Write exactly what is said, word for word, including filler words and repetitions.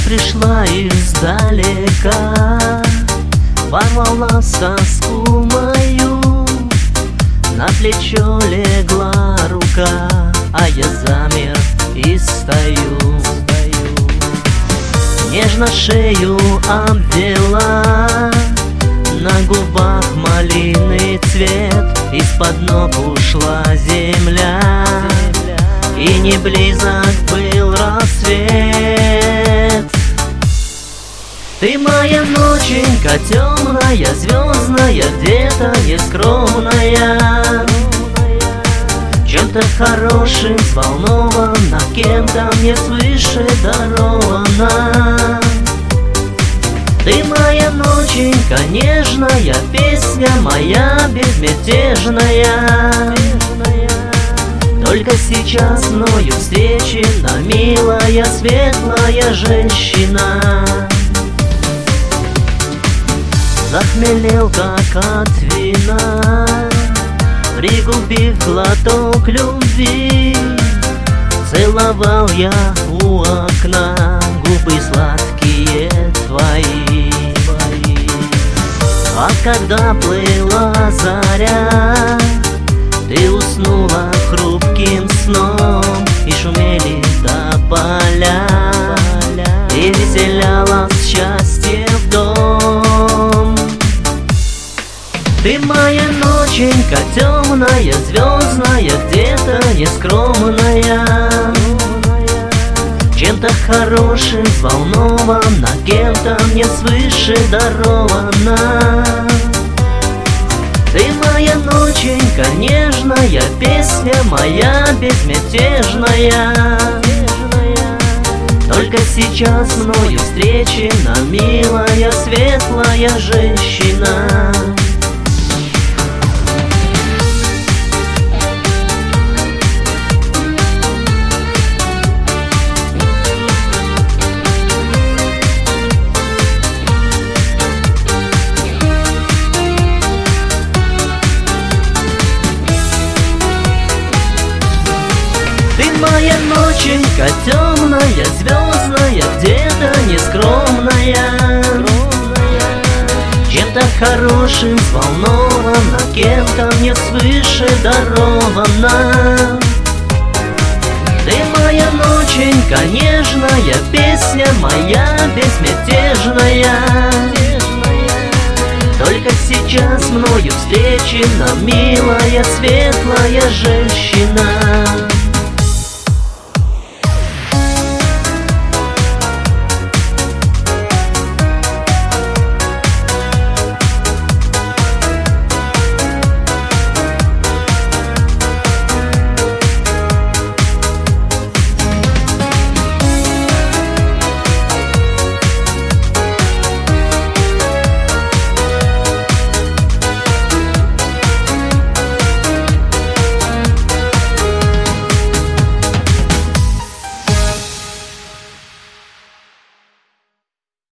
пришла издалека, порвала тоску мою, на плечо легла рука, а я замер и стою. Нежно шею обвела, на губах малиный цвет, из-под ног ушла земля, и не близок был рассвет. Ты моя ноченька темная, звездная, где-то нескромная, чем-то хорошим взволнована, кем-то мне свыше дарована. Ты моя ноченька нежная, песня моя безмятежная. Только сейчас мною встречена милая, светлая женщина. Захмелел, как от вина, пригубив глоток любви, целовал я у окна губы сладкие твои. А когда плыла заря, ты уснула хрупким сном, и шумели тополя, и веселяла счастье в дом. Ты моя ноченька темная, звездная, где-то нескромная, чем-то хорошим взволнована, кем-то мне свыше дарована. Ты моя ноченька нежная, песня моя безмятежная. Только сейчас мною встречена милая, светлая женщина. Ты моя ноченька темная, звездная, где-то нескромная, чем-то хорошим взволнована, кем-то мне свыше дарована. Ты моя ноченька нежная, песня моя безмятежная. Только сейчас мною встречена милая, светлая женщина.